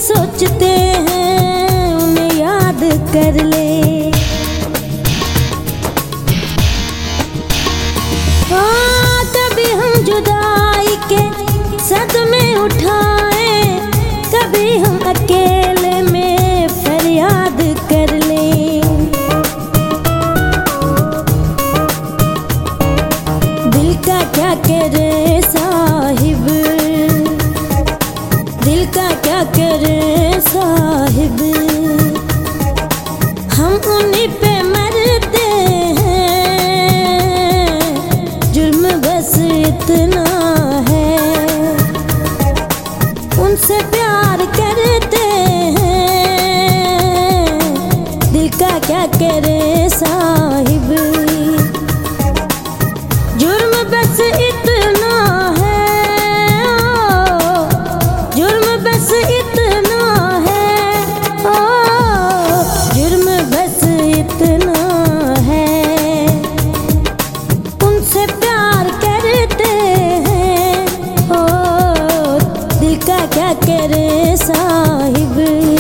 सोचते हैं उन्हें याद कर ले। कभी हम जुदाई के सदमे उठाए, कभी हम अकेले में फरियाद कर ले। दिल का क्या करे साहिब, दिल का क्या करे साहिब, हम उन्हीं पे मरते हैं। जुर्म बस इतना है, उनसे प्यार करते हैं। दिल का क्या करे साहिब, जुर्म बस इतना है, जुर्म बस इतना है, जुर्म बस इतना है। उनसे प्यार करते हैं, दिल का क्या करे साहिब।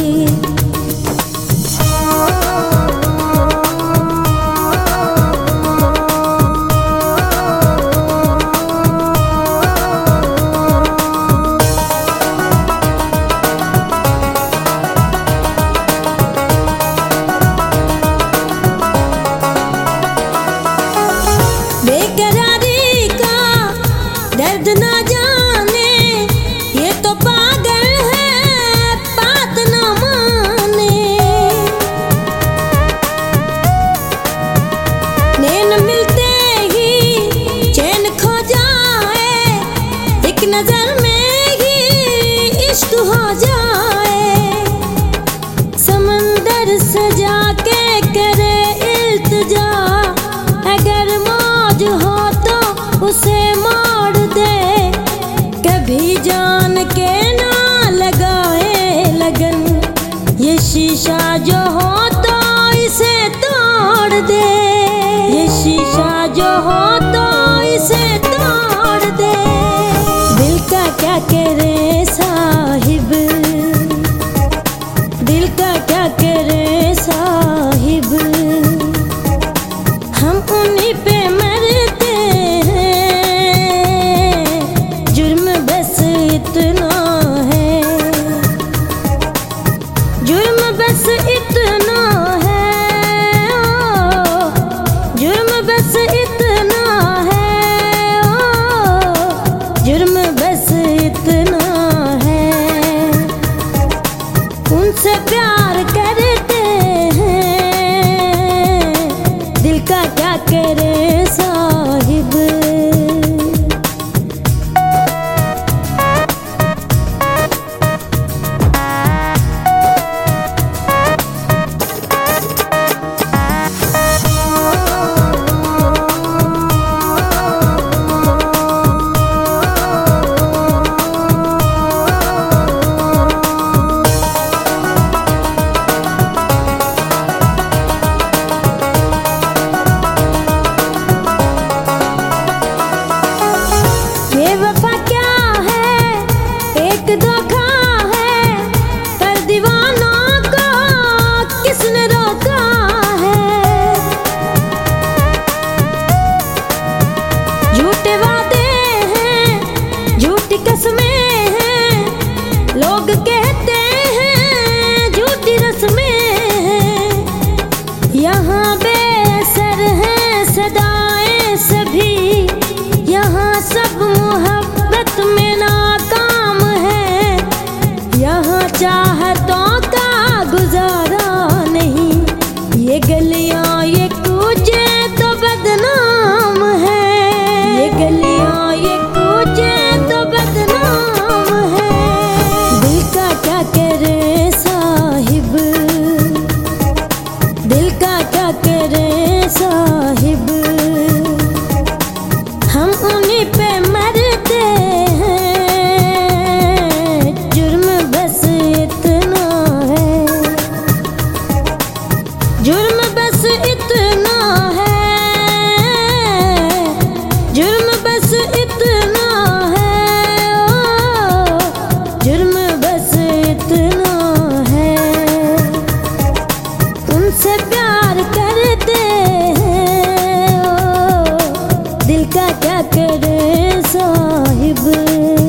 बेकरारी का दर्द ना जाने, ये तो पागल है बात ना माने। नैन मिलते ही चैन खो जाए, एक नजर में ही इश्क हो जाए। समंदर से जाके करे इल्तिजा, अगर मौज हो तो उसे मोड़ दे। कभी जान के ना लगाए लगन, ये शीशा जो हो तो इसे तोड़ दे। ये शीशा जो हो तो इसे तोड़ दे। दिल का क्या करे साहिब, दिल का क्या करे साहिब, हम उन्हीं पे मरते हैं। जुर्म बस इतना है, जुर्म बस इतना है, जुर्म बस इतना है, जुर्म बस इतना है। उनसे प्यार करते हैं, दिल का क्या करे साहिब। बेवफा क्या है, एक धोखा है, पर दीवानों को किसने रोका है। झूठे वादे हैं, झूठी कसमें हैं, लोग कहते हैं झूठी रस्में हैं। यहाँ बेअसर है सदाएं सभी, यहाँ सब मोहब्बत में नाकाम है। यहाँ चाहतों का गुजारा नहीं, ये गलियाँ ये कूचे तो बदनाम है। ये गलियाँ ये कूचे तो बदनाम है। दिल का प्यार करते हैं, ओ दिल का क्या करे साहिब।